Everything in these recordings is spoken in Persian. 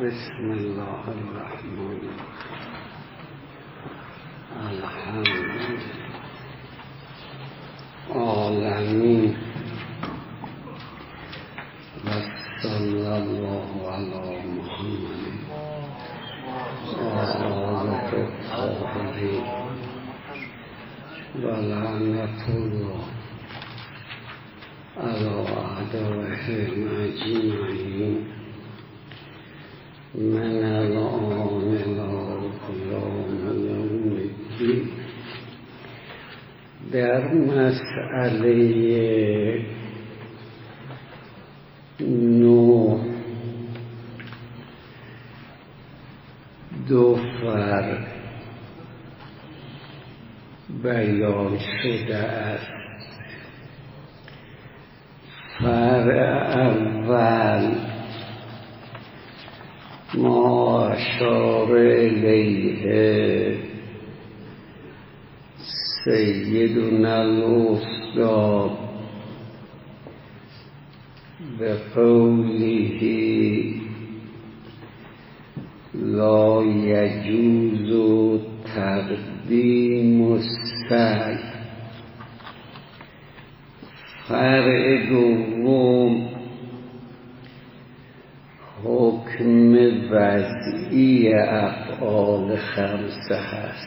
بسم الله الرحمن الرحیم العالمین و صلی الله علی محمد و آله الطاهرین و لعنت الله علی اعدائهم اجمعین من الآن إلى يوم الدين. در مسئله 9 دو فرق بیان شده است. فرق اول ما اشار الیه سیدنا الاستاد بقوله لا یجوز تقدیم السعی. فرق دوم حکم وضعی افعال خمسه هست.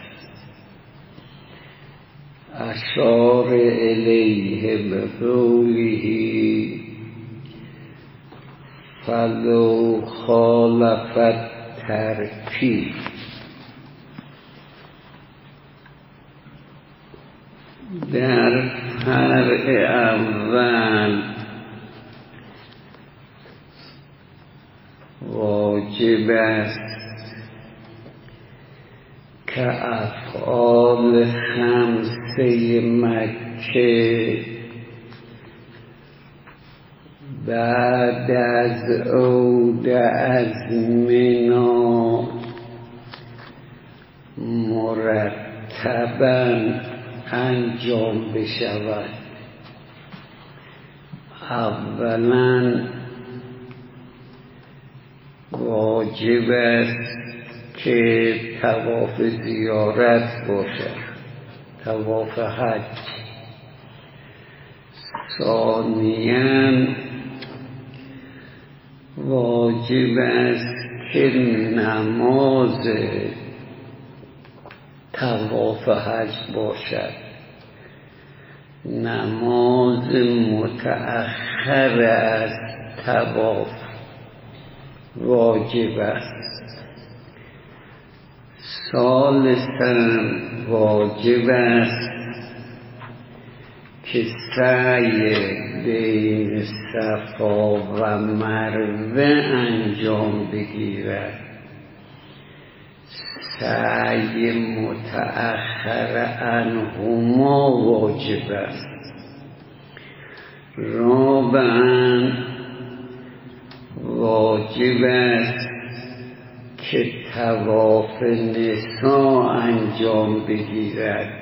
اشار الیه بقوله فلو خالفت ترکیب. در فرع اول واجب است که افعال خمسه مکه بعد از عود از منا مرتباً انجام بشود. اولاً واجب است که طواف زیارت باشد، طواف حج. ثانیاً واجب است که نماز طواف حج باشد. نماز متأخر از طواف واجب است. ثالثاً واجب است که سعی بین صفا و مروه انجام بگیرد. سعی متأخر عنهما واجب است. رابعاً واجب است که طواف نساء انجام بگیرد،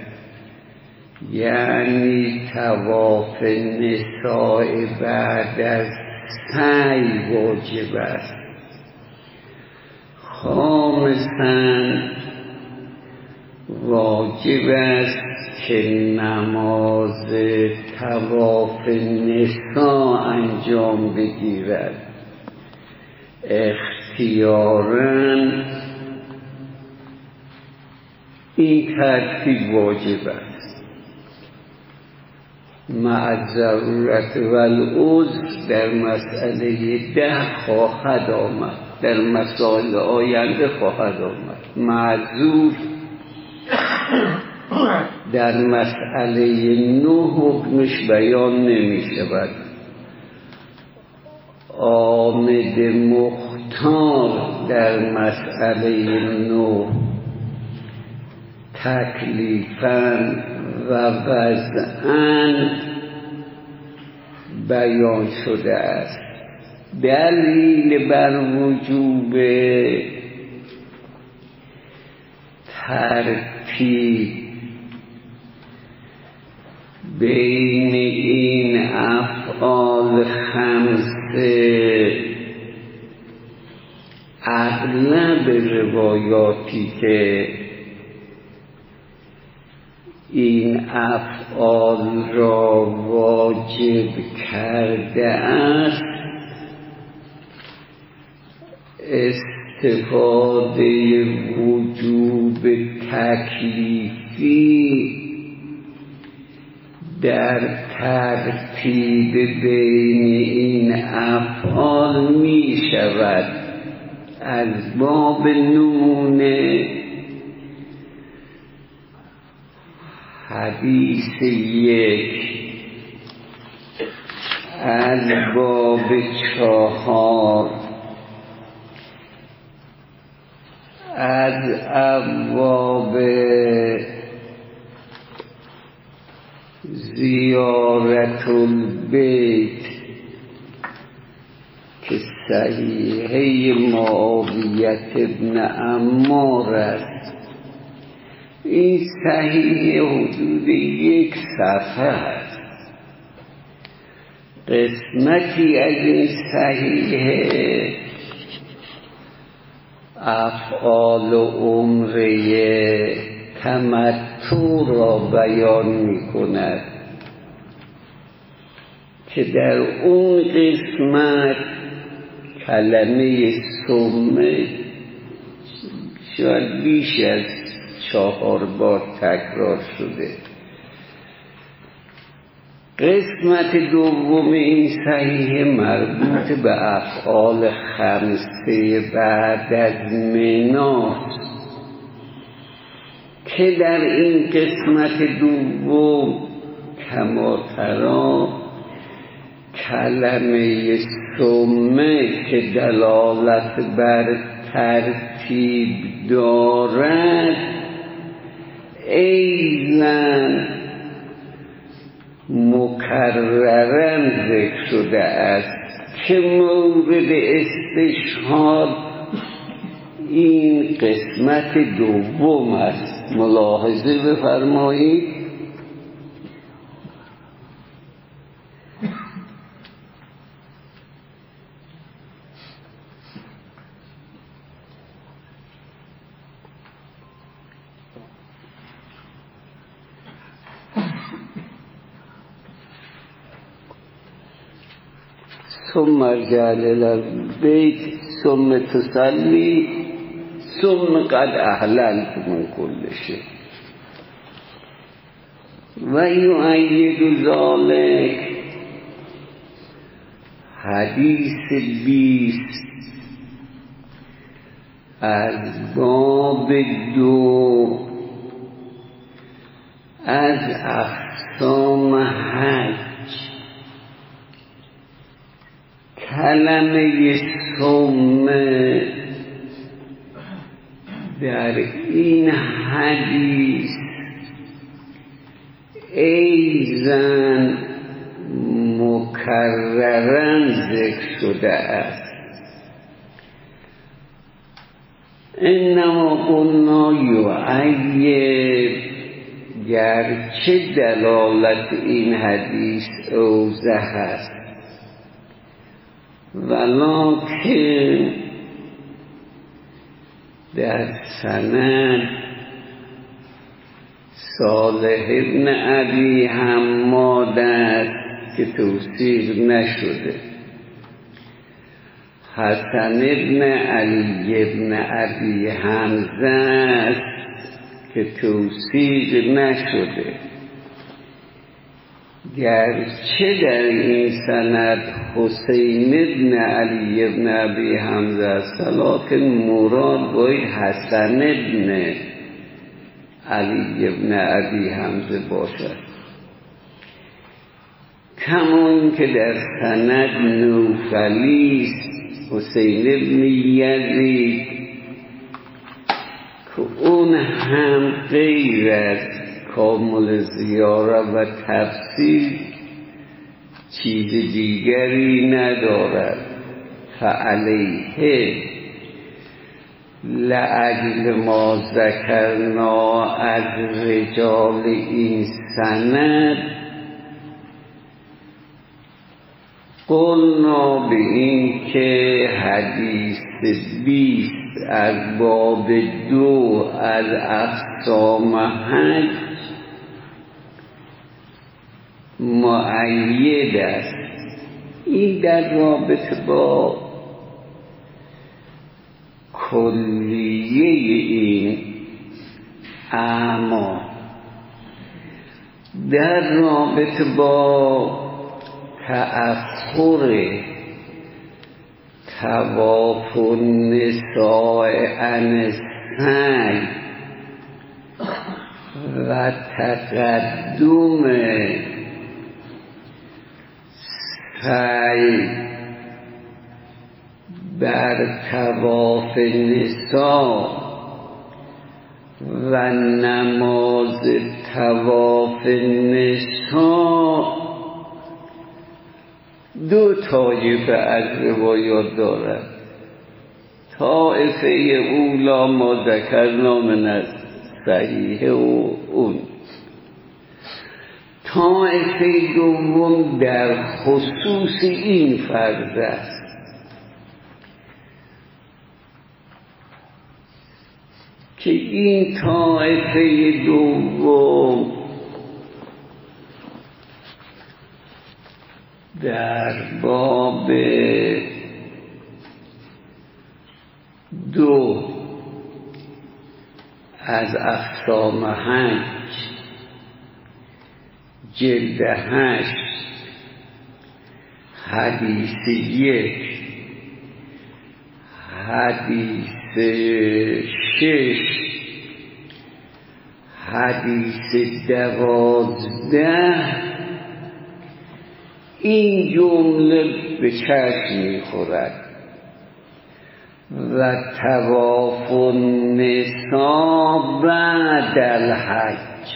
یعنی طواف نساء بعد از سعی واجب است. خامساً واجب است که نماز طواف نساء انجام بگیرد. اختیاراً این ترتیب واجب است. مع الضرورت و العذر در مسئله 10 خواهد آمد، در مسائل آینده خواهد آمد. معذور در مسئله 9 حکمش بیان نمی شود. آمد مختار در مسئله 9 تکلیفاً و وضعاً بیان شده است. دلیل بر وجوب ترتیب بین این افعال خمسه اغلب روایاتی که این افعال را واجب کرده است استفاده وجوب تکلیفی در ترتیب بین این افعال می شود. از باب نمونه حدیث 1، از باب 4، از ابواب زیارت البیت که صحیحه معاویه ابن عمار است. این صحیحه حدود 1 صفحه است. قسمتی از این صحیحه افعال عمره تمتع را بیان می کند که در اون قسمت کلمه سمه شاید بیش از 4 بار تکرار شده. قسمت دوم این صحیح مربوط به افعال 5 بعد از مناست که در این قسمت دوم کما ترا کلمه سمه که دلالت بر ترتیب دارد ایضاً مکرراً ذکر شده است که مورد استشهاد این قسمت دوم است. ملاحظه بفرمایید. ثم ارجع الى البيت ثم تصلي ثم قد احللت من كل شيء ويؤيد ذلك حدیث 20 از باب 2 از اقسام حج کلمه سمه در این حدیث ایضاً مکرراً ذکر شده است. انما قلنا یعید، گرچه دلالت این حدیث اوضح است ولکن در سند صالح ابن ابی حماد است که توثیق نشده، حسن ابن علی ابن ابی حمزه است که توثیق نشده، گرچه در این سند حسین ابن علی ابن ابی حمزه است لکن مراد باید حسن ابن علی ابن ابی حمزه باشد. کما اینکه در سند نوفلی حسین ابن یزید که اون هم غیر از کامل زیاره و تفسیر چیز دیگری ندارد. فعلیه لأجل ما ذکرنا از رجال این سند قلنا به این که حدیث 20 از باب 2 از اقسام حج مؤید است. این در رابطه با کلیه این اعمال، در رابطه با تأخر طواف النساء عن السعی و تقدم سعی بر طواف نساء و نماز طواف نساء دو طایفه از روایات دارد. طایفه اولا ما ذکرنا من الصحیح و اون طایفه دوم در خصوص این فرض است که این طایفه دوم در باب 2 از اقسام حج جلد 8 حدیث 1 حدیث 6 حدیث 12 این جمله به چشم می‌خورد و طواف النساء بعد الحج.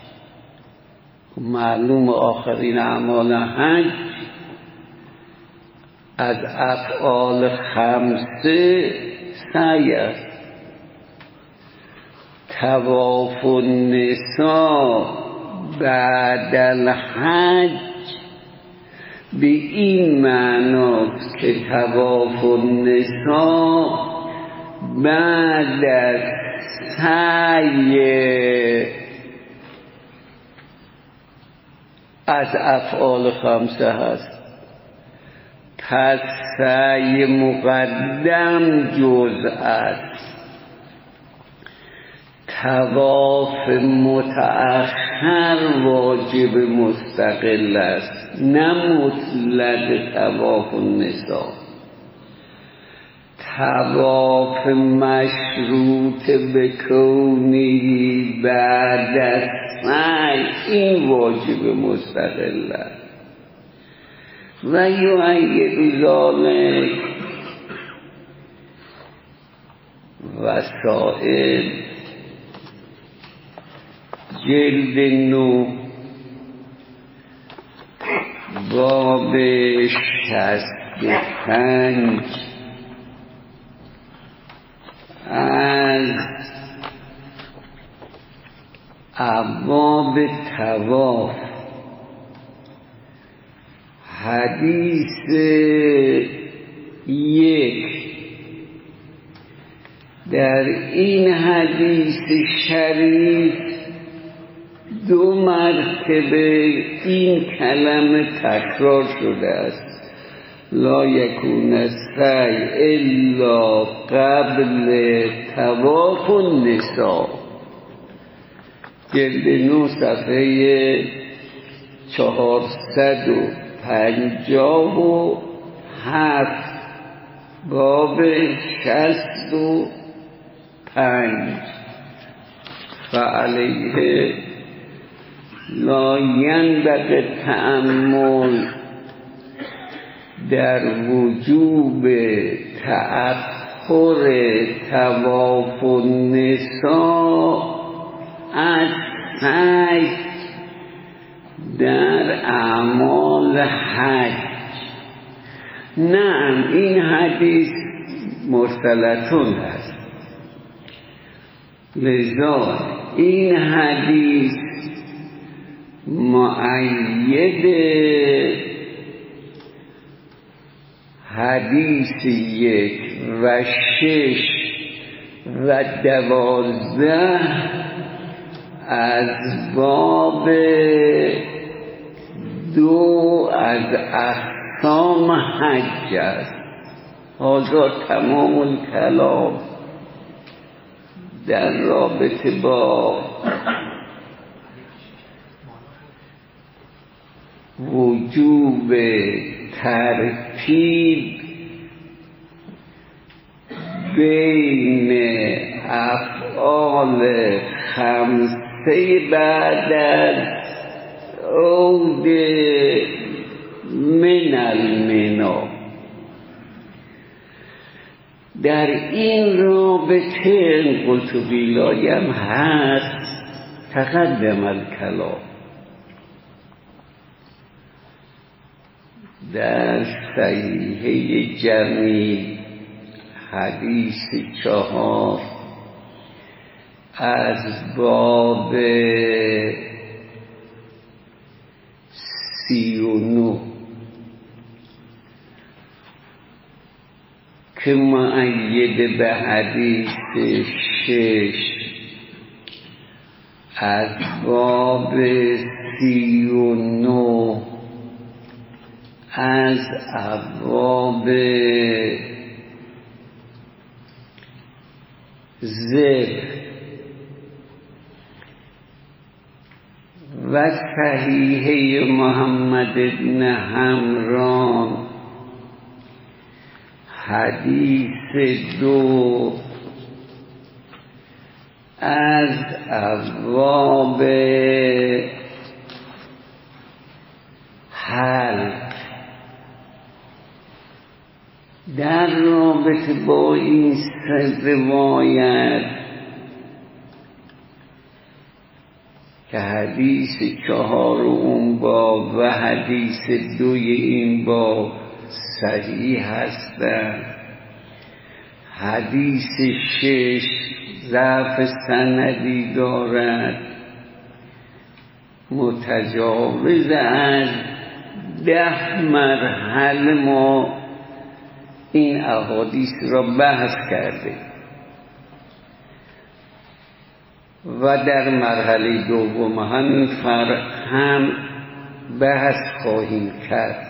معلوم آخرین اعمال حج از افعال 5 سعی است. طواف النساء بعد الحج به این معناست که طواف النساء بعد از سعی از افعال 5 هست. پس سعی مقدم جزء است، طواف متأخر واجب مستقل است، نه مطلق طواف النساء. طواف مشروط به کونی بعد از سعی این واجب مستقل است. و یؤید ذلک وسائل جلد 9 باب 65 از ابواب طواف حدیث 1. در این حدیث شریف 2 مرتبه این کلمه تکرار شده است: لا یکون السعی الا قبل طواف النساء. جلد 9 صفحه 457 باب 65 فعلیه لا ینبغی التأمل در وجوب تأخر طواف النساء از سعی در اعمال حج. نه، این حدیث مرسلتون هست، لذا این حدیث مؤید حدیث 1 و 6 و 12 از باب 2 از احکام حج است. حاضر تمام الکلام در رابطه با وجوب ترتیب بین افعال 5 بعد از عود من المنا. در این رابطه قلتبی لایم هست تقدم الکلام. در صحیحه جمیع حدیث 4 از باب 39 که مؤید به حدیث 6 از باب 39 از ابواب ذبح و صحیحه محمد بن حمران حدیث 2 از ابواب حلق. در رابطه با این روایت که حدیث 4 اون باب و حدیث 2 این باب صحیح هستند، حدیث 6 ضعف سندی دارد، متجاوز از 10 مرحله ما این احادیث را بحث کرده و در مرحله دوم همین فرق هم بحث خواهیم کرد.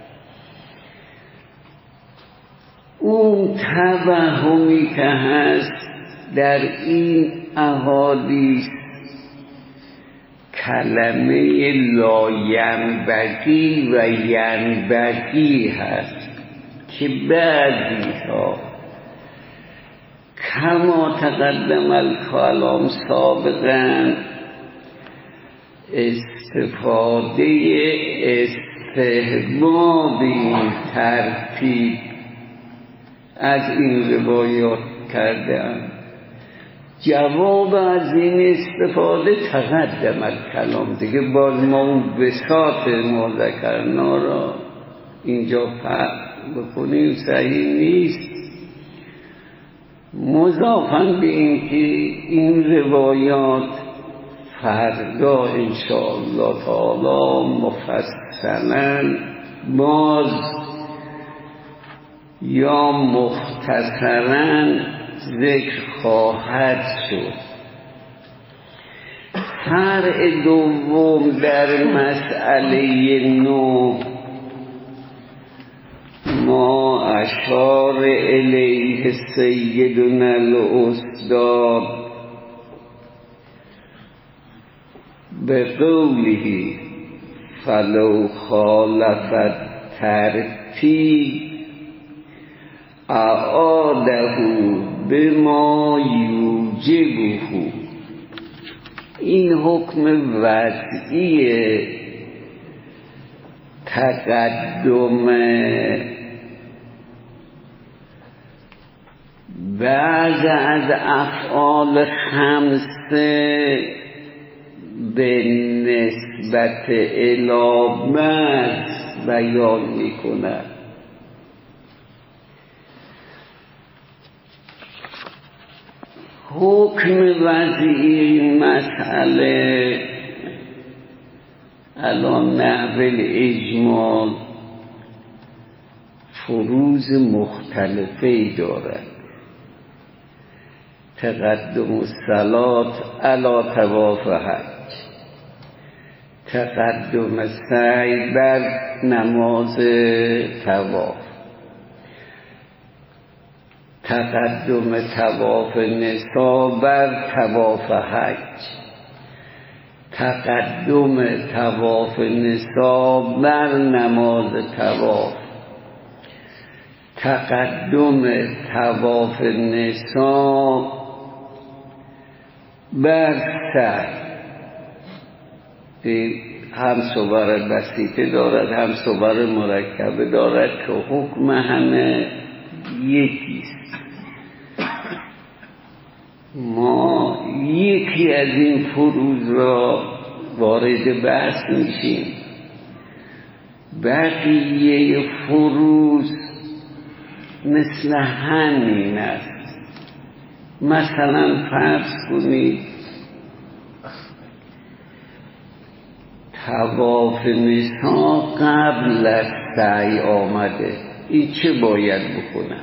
اون توهمی که هست در این احادیث کلمه لاینبغی و ینبغی هست که بعضی ها کما تقدم الکلام سابقا استفاده استحباب این ترتیب از این روایات کردند. جواب از این استفاده تقدم الکلام، دیگه باز ما اون بساط مذکرنا را اینجا فرق بکنیم صحیح نیست. مضافاً به این که این روایات فردا انشاءالله تعالی مفصلاً باز یا مختصراً ذکر خواهد شد. فرع دوم در مسئله 9 ما اشار الیه سیدنا الاستاد به قوله فلو خالفت ترتیب اعاده بما یوجبه. این حکم وضعی تقدم بعض از افعال 5 به نسبت علامت بیان می‌کند. حکم وضعی این مسئله الان نحو الاجمال فروض مختلفی دارد. تقدم الصلاة علی طواف حج، تقدم سعی بر نماز طواف، تقدم طواف نسا بر طواف حج، تقدم طواف نسا بر نماز طواف، تقدم طواف نسا بر سعی. هم صور بسیطه دارد هم صور مرکبه دارد که حکم همه یکیست. ما یکی از این فروض را وارد بحث میشیم، بقیه فروض مثل همین است. مثلا فرض کنید طواف نسا قبل از سعی آمده، این چه باید بکنم؟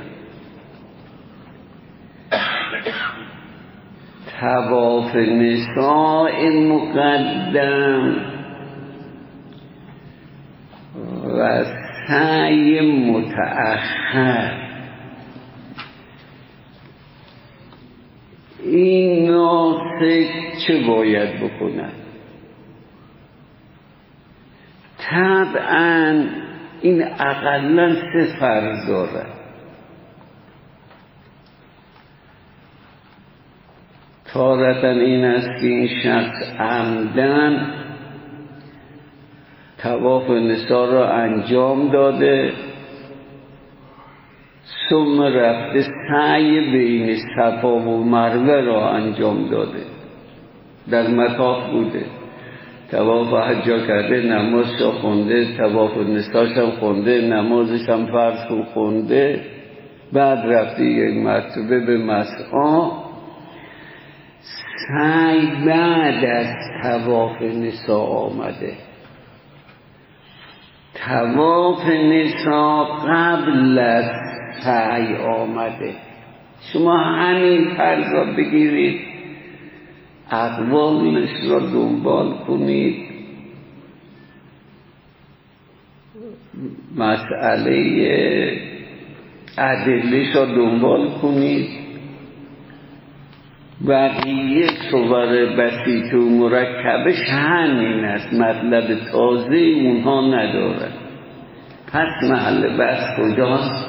طواف نسا مقدم و سعی متأخر، این ناسک چه باید بکنم؟ طبعا این اقلا 3 فرض دارد. تارة این است که این شخص عمدن طواف نسا را انجام داده، ثم رفته سعی بین صفا و مروه را انجام داده، در مطاف بوده، طواف حج کرده، نمازش خونده، طواف نساش هم خونده، نمازش هم فرض خونده، بعد رفته یک مرتبه به مسعی. سعی بعد از طواف نسا آمده، طواف نسا قبل از سعی آمده. شما همین فرض را بگیرید، اقوالش را دنبال کنید، مسئله ادله‌اش را دنبال کنید. بقیه صور بسیط و مرکبش همین است، مطلب تازه اونها ندارد. پس محل بحث کجاست؟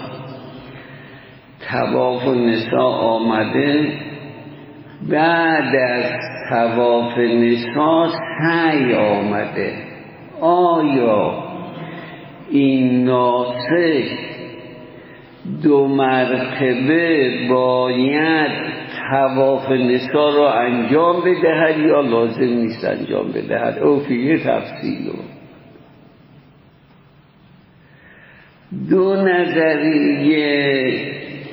طواف نسا آمده، بعد از طواف نسا سعی آمده. آیا این ناسک 2 مرتبه باید طواف نسا را انجام بدهد یا لازم نیست انجام بدهد؟ او فیه تفصیل. 2 نظریه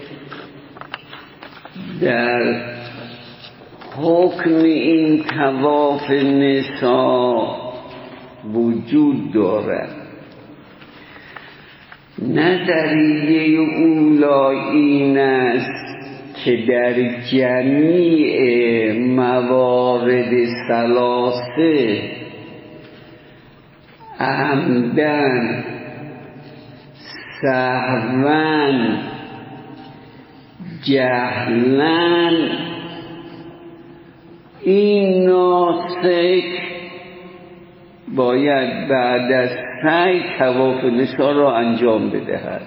در حکم این طواف نسا وجود دارد. نظریه اولی این است که در جمیع موارد 3 عمدن، سهواً، جهلاً، این ناسک باید بعد از سعی طواف نسا را انجام بدهد.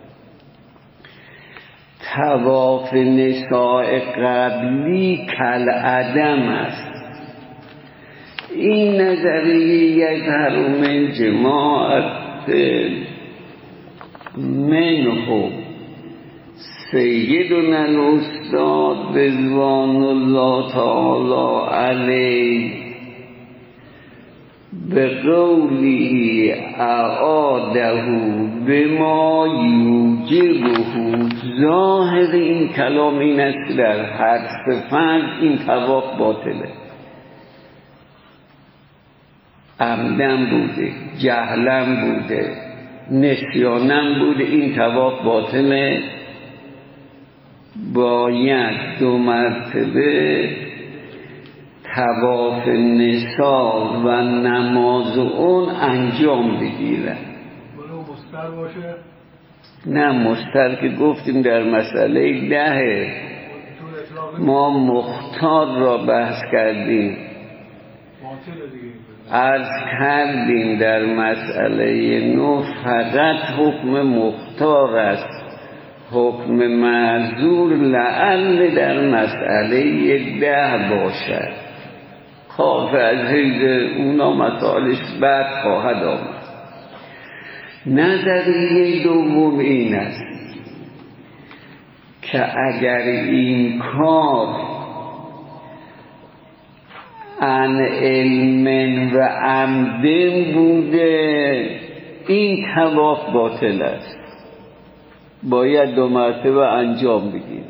طواف نسا قبلی کالعدم است. این نظریه یظهر من جماعت منهم سیدنا الاستاد رضوان الله تعالی علیه به قولی اعاده بما یوجبه. ظاهر این کلام این است در حرف فرد این طواف باطله، عمدن بوده، جهلن بوده، نسیانم بود این طواف باطله، باید 2 مرتبه طواف نسا و نماز اون انجام بگیرن. مستر باشه؟ نه مستر که گفتیم در مسئله 10 ما مختار را بحث کردیم، عرض کردیم در مسئله 9 فقط حکم مختار است، حکم معذور لعل در مسئله 10 باشد. خاف از حیث اونا مسائلش بعد خواهد آمد. نظریه دوم این است که اگر این کار عن علم و عمد بوده این طواف باطل است، باید 2 مرتبه انجام بگیرد.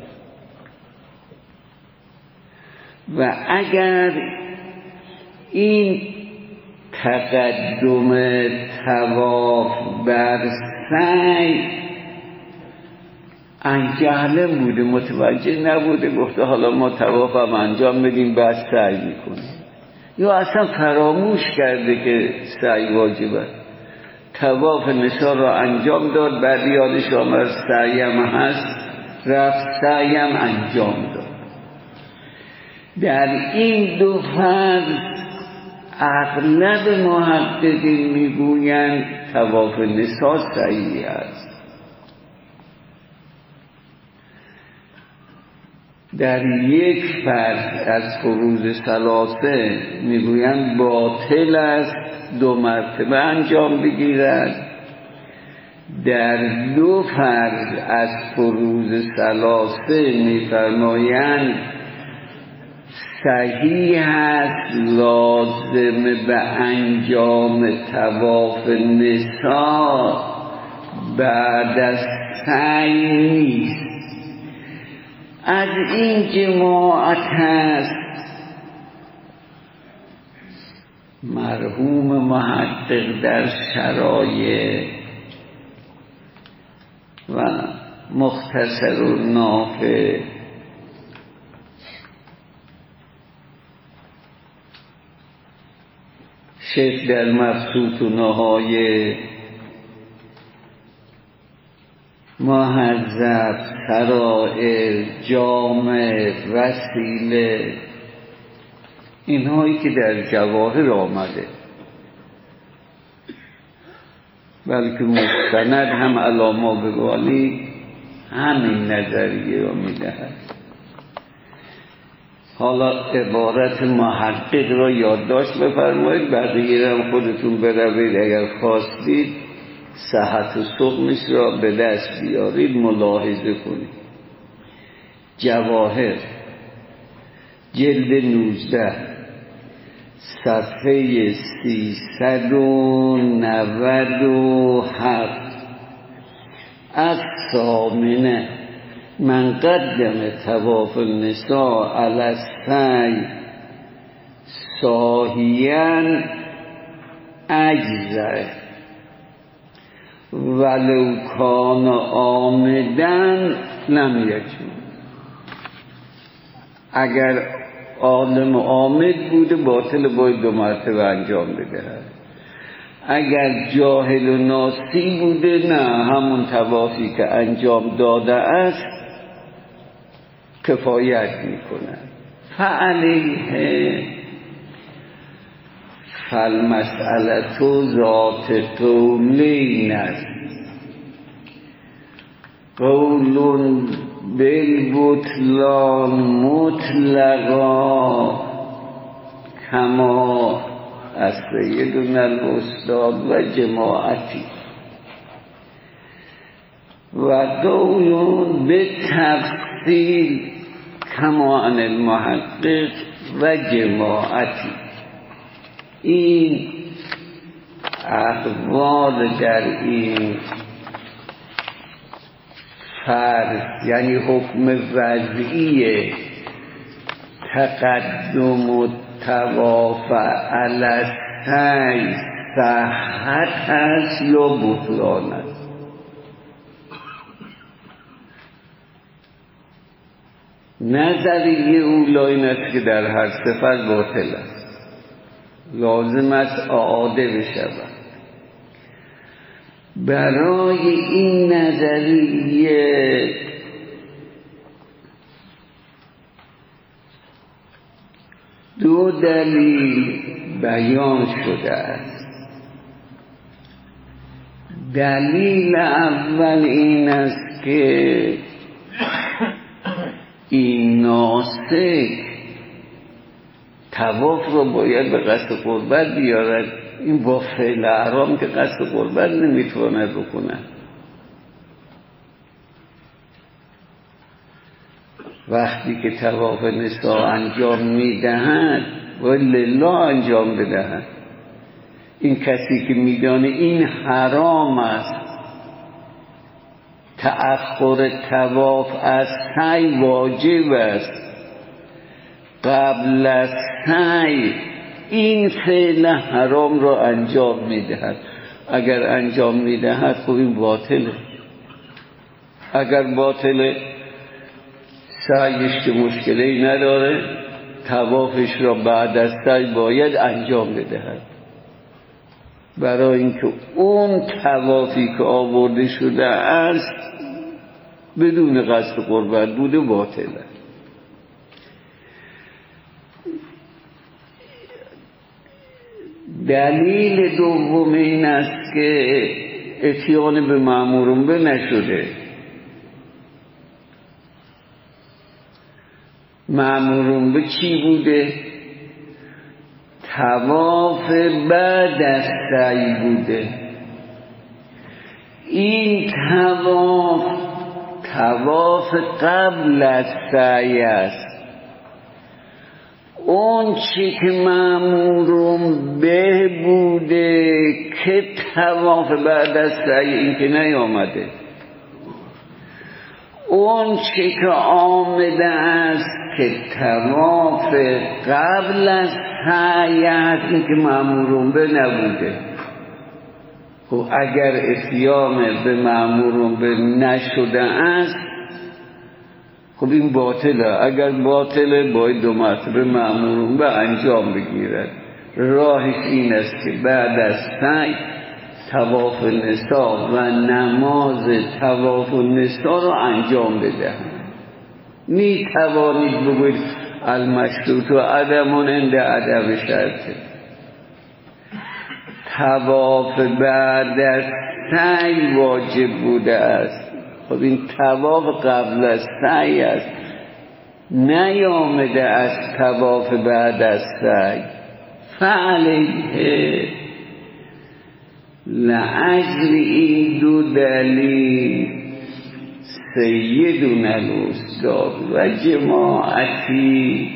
و اگر این تقدم طواف بر سعی انجهله بوده، متوجه نبوده، گفته حالا ما طواف هم انجام بدیم بعد سعی میکنیم، یا اصلا فراموش کرده که سعی واجبه، طواف نسا را انجام داد، بعد یادش آمد سعی هم هست، رفت سعی هم انجام داد. در این 2 فرض اغلب محققین میگویند طواف نسا صحیح است. در 1 فرض از فروض ثلاثه میگویند باطل است، 2 مرتبه انجام بگیرد. در 2 فرض از فروض ثلاثه میفرمایند صحیح است، لازم به انجام طواف نسا بعد از سعی نیست. از این جماعت هست مرحوم محقق در شرایع و مختصر و نافع شیخ در مبسوط و نهایه مهذب سرائر جامع وسیله اینهایی که در جواهر آمده بلکه مستند هم علامه بوالی همین نظریه را میدهد. حالا عبارت محقق را یادداشت بفرمایید، بقیه هم خودتون بروید اگر خواستید صحت و سقمش را به دست بیارید ملاحظه کنید. جواهر جلد 19 صفحه 397 از ثامنه من قدم طواف النساء علی السعی ساهیاً اجزه ولو کان عامداً لم یجوز. اگر عالم عامد بوده باطل، باید 2 مرتبه انجام بده. اگر جاهل و ناسی بوده نه، همون طوافی که انجام داده است کفایت میکنه. فعلیه فالمسئله ذات قولین است، قول بالبطلان مطلقا کما از سیدنا الاستاد و جماعتی، و قول بالتفصیل کما عن المحقق و جماعتی. این اقوال در این فرض یعنی حکم وضعی تقدم و طواف علی السعی صحت است یا بطلان است. نظریه اولا این است که در هر صفت باطل است، لازم است اعاده بشود. برای این نظریه دو دلیل بیان شده است. دلیل اول این است که این ناسک طواف رو باید به قصد قربت بیارد. این با فعل احرام که قصد قربت نمیتواند بکنه. وقتی که طواف نساء انجام میدهد باید لله انجام بدهد. این کسی که میدانه این حرام است، تأخر طواف از سعی واجب است، قبل از سعی این فعل حرام را انجام میدهد. اگر انجام میدهد خب این باطله. اگر باطله سعیش که مشکلی نداره، طوافش را بعد از سعی باید انجام بدهد، برای اینکه اون طوافی که آورده شده است بدون قصد قربت بوده باطله. دلیل دوم این است که اتیان به مأمورون به نشده. مأمورون به چی بوده؟ طواف بعد از سعی بوده. این طواف قبل از سعی است. اون چی که مأمورون به بوده که طواف بعد از سعی این که نیامده. اون چی که آمده است که طواف قبل از سعی است این که مأمورون به نبوده. خب اگر اتیان به مأمورون به نشده است خب این باطله. اگر باطله باید 2 مرتبه مأمورون به انجام بگیرد. راهش این است که بعد از سعی طواف نساء و نماز طواف نساء را انجام بدهند. می توانید بگوید المشروط و عدمون عند عدم شرطه. طواف بعد از سعی واجب بوده است. خب این طواف قبل از سعی است، نیامده از طواف بعد از سعی. فعلیه لأجل این 2 دلیل سیدنا الاستاد و جماعتی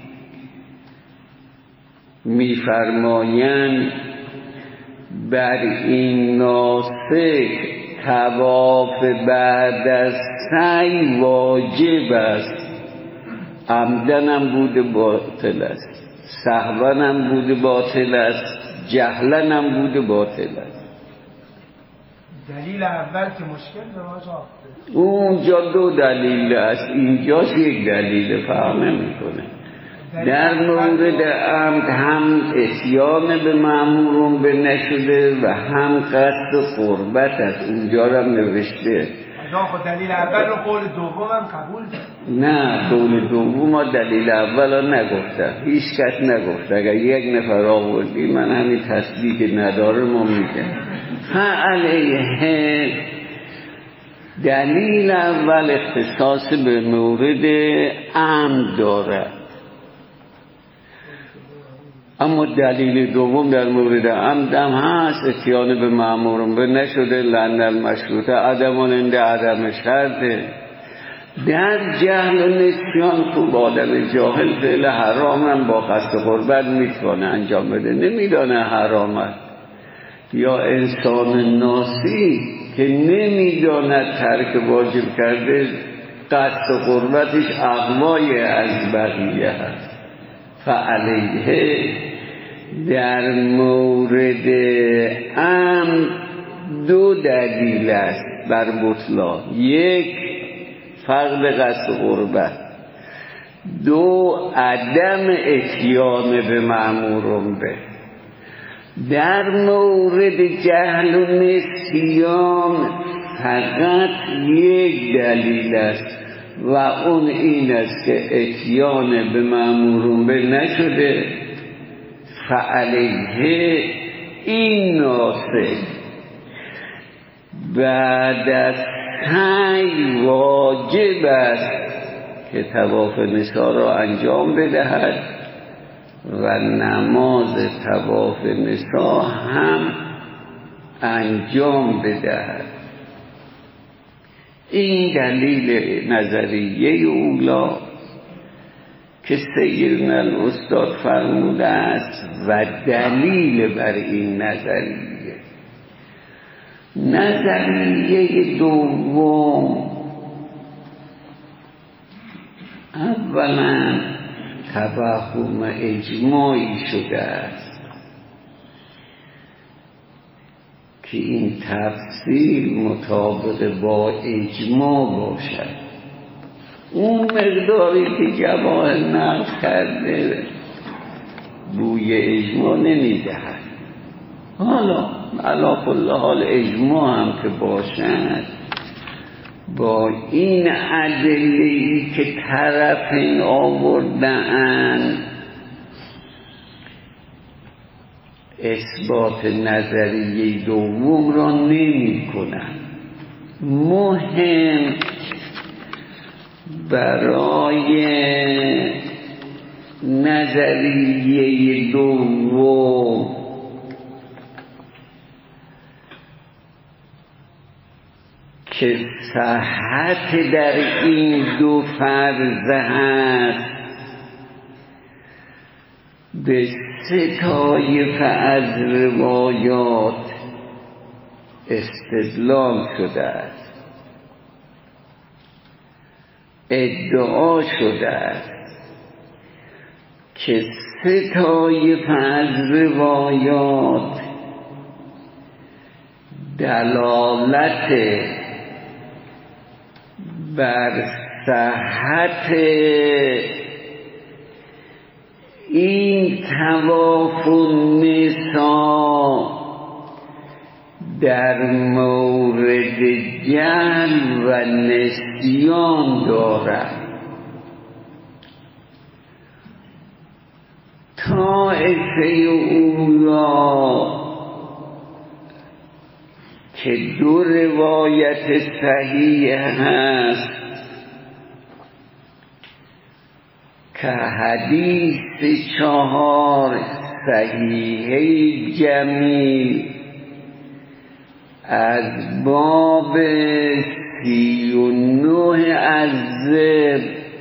میفرمایند بر این ناسک طواف بعد از سعی واجب است. عمدنم بوده باطل است، سهونم بوده باطل است، جهلنم بوده باطل است. دلیل اول که مشکل به ما جافته، اونجا 2 دلیل است، اینجاش 1 دلیل فهم نمی‌کنه. در مورد عمد هم اتیان به مأمورون به نشده و هم قصد قربت است. اونجا را نوشته. خب دلیل اول رو قول دوم هم قبول دارد؟ نه، قول دوم ها دلیل اول ها نگفته، هیچ کس نگفته. اگر 1 نفر آوردی من همین تصدیق نداره ما میگم. فعلیه دلیل اول اختصاص به مورد عمد دارد، اما دلیل دوم در مورد عمد هم هست. اتیان به مأمورون به نشده لأن المشروط عدمون عند عدم شرطه. در جهل و نسیان خوب آدم جاهل فعل حرام هم با قصد قربت میتونه انجام بده، نمیدانه حرام است. یا انسان ناسی که نمیداند ترک واجب کرده قصد قربتش اقوای از بقیه هست. فعلیه در مورد امر دو دلیل است بر بطلان. یک، فقد قصد قربت. دو، عدم اتیان به مأمور به. در مورد جهل و نسیان فقط یک دلیل است و اون این است که اتیان به مأمور به نشده، فعلیه این ناسک بعد از سعی واجب است که طواف نسا را انجام بدهد و نماز طواف نسا هم انجام بدهد. این دلیل نظریه اولا که سیدنا الاستاد فرموده است و دلیل بر این نظریه دوم اولا توهم اجماعی شده است که این تفسیر مطابق با اجماع باشد. اون مقداری که جواهر نقل کرده بوی اجماع نمیدهد. حالا علی کل حال اجماع هم که باشد با این ادله‌ای که طرفین آورده‌اند اثبات نظریه دوم را نمی کنند. مهم برای نظریه دوم که صحت در این دو فرض هست به سه طایفه از روایات استدلال شده است، ادعا شده است که سه طایفه از روایات دلالت بر صحت این طواف النساء در مورد جهل و نسیان دارد. طایفه اولا که دو روایت صحیح هست که حدیث 4 صحیحه جمیل از باب 39 از ذب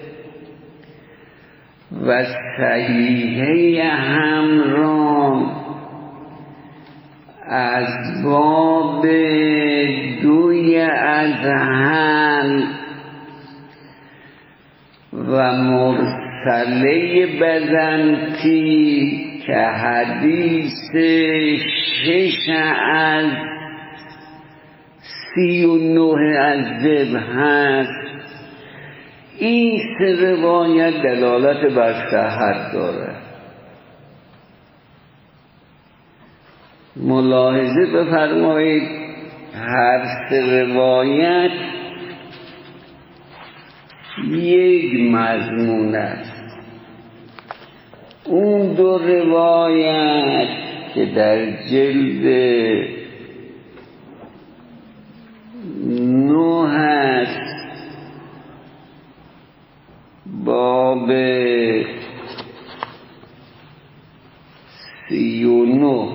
و صحیحه همران از باب 2 از حل و مرسله بزنطی که حدیث 6 از 39 از ذب هست. این سه روایت دلالت بر صحت داره. ملاحظه بفرمایید هر سه روایت یک مضمون است. اون دو روایت که در جلد 9 هست باب 39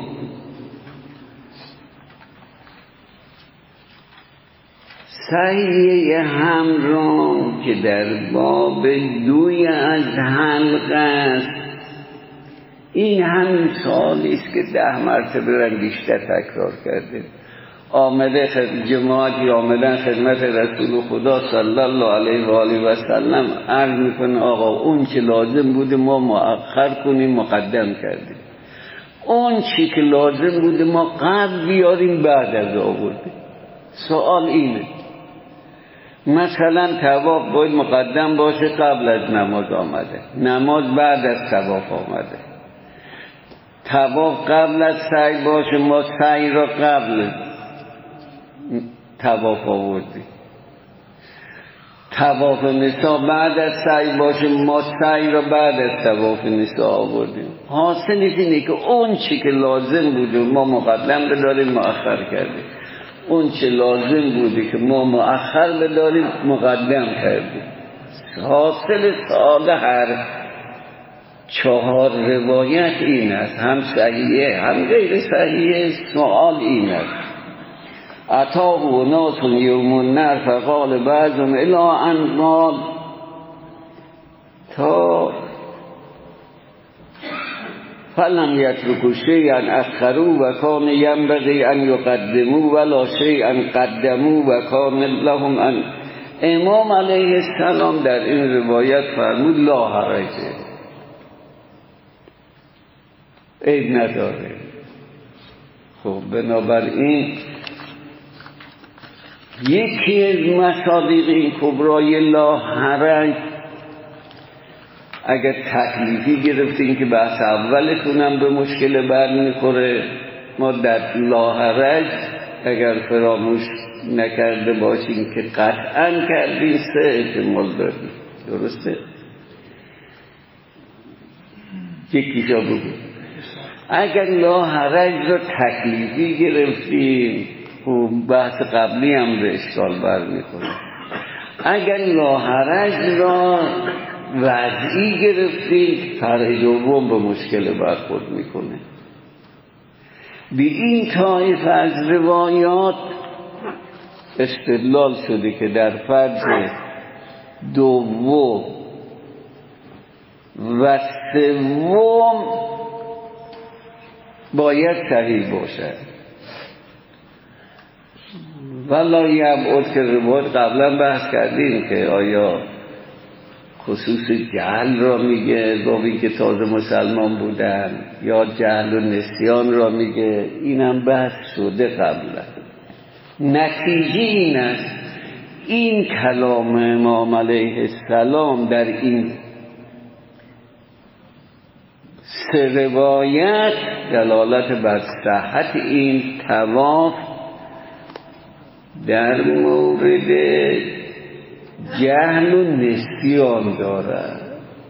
صحیح همران که در باب 2 از حلق است. این همین سوالی است که 10 مرتبه بیشتر تکرار کرده. آمده جماعتی آمدن خدمت رسول خدا صلی الله علیه و آله و سلم عرض میکنه آقا اون چه لازم بوده ما مؤخر کنیم مقدم کردیم. اون چی که لازم بوده ما قبل بیاریم بعد از آوردیم. سوال اینه مثلا طواف باید مقدم باشه قبل از نماز آمده، نماز بعد از طواف آمده. طواف قبل از سعی باشه، ما سعی را قبل طواف آوردیم. طواف نساء بعد از سعی باشه، ما سعی را بعد از طواف نساء آوردیم. حاصلش اینه که اون چی که لازم بوده ما مقدم بداریم مؤخر کردیم، اون چی لازم بوده که ما مؤخر بداریم مقدم کردیم. حاصل سال هر 4 روایت این است، هم صحیحه هم غیر صحیحه. سوال این است اتاه و ناس یوم النحر فقال بعضهم الی ان قال تا فلم یترکوا شیئا اخروا و کان ینبغی ان یقدموا ولا شیئا قدموا و کان لهم ان. امام علیه السلام در این روایت فرمود لا حرجه، عیب نداره. خب بنابراین یکی از مصادیق این کبرای لا حرج، اگر تکلیفی گرفتین که بحث اولتونم به مشکل بر میخوره، ما در لا حرج اگر فراموش نکرده باشیم که قطعا کردیم 3 احتمال داریم. درسته؟ یکیشا بگو. اگر لا حرج رو تکلیفی گرفتیم و بحث قبلی هم به اشکال برمیخوره. اگر لا حرج را وضعی گرفتیم فرع دوم به مشکل برخورد میکنه. به این طایفه از روایات استدلال شده که در فرض دوم و سوم باید صحیح باشد. ولی یبعد که روایت قبلا بحث کردیم که آیا خصوص جهل را میگه بابی که تازه مسلمان بودن یا جهل و نسیان را میگه، اینم بحث شده قبلا. نتیجه این است این کلام امام علیه السلام در این 3 روایت دلالت بر صحت این طواف در مورد جهل و نسیان دارد.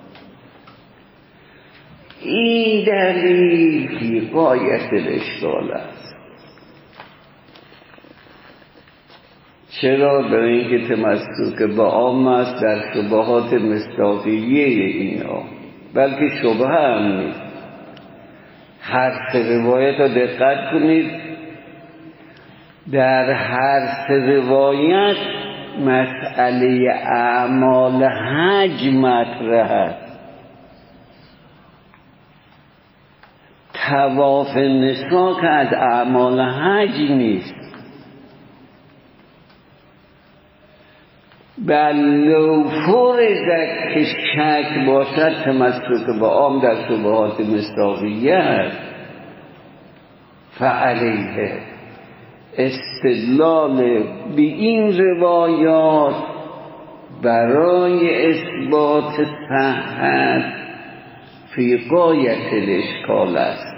این دلیل که غایت الاشکال است. چرا؟ برای اینکه تمسک به عام است در شبهات مصداقیه اینا، بلکه شبه هم نیست. هر 3 روایت را دقت کنید، در هر 3 روایت مسئله اعمال حج مطرح است. طواف نساء که از اعمال حج نیست، بل فرض که شک باشد تمسک به عام در شبهات مصداقیه است، فعلیه استدلال به این روایات برای اثبات صحت فی غایت الاشکال است.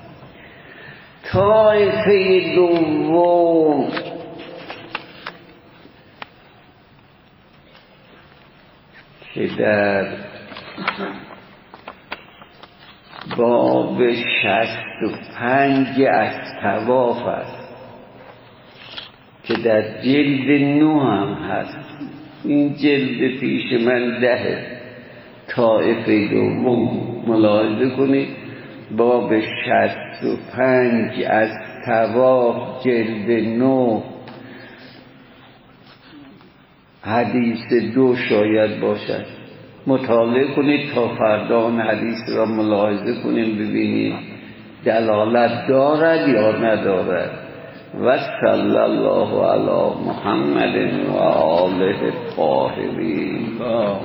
طایفه دوم که در باب 65 از طواف است که در جلد 9 هم هست، این جلد پیش من 10 طایفه دوم ملاحظه کنید، باب 65 از طواف جلد 9 حدیث 2 شاید باشد. مطالعه کنید تا فردا اون حدیث را ملاحظه کنیم ببینید دلالت دارد یا ندارد. و صلی الله علی محمد و آله الطاهرین.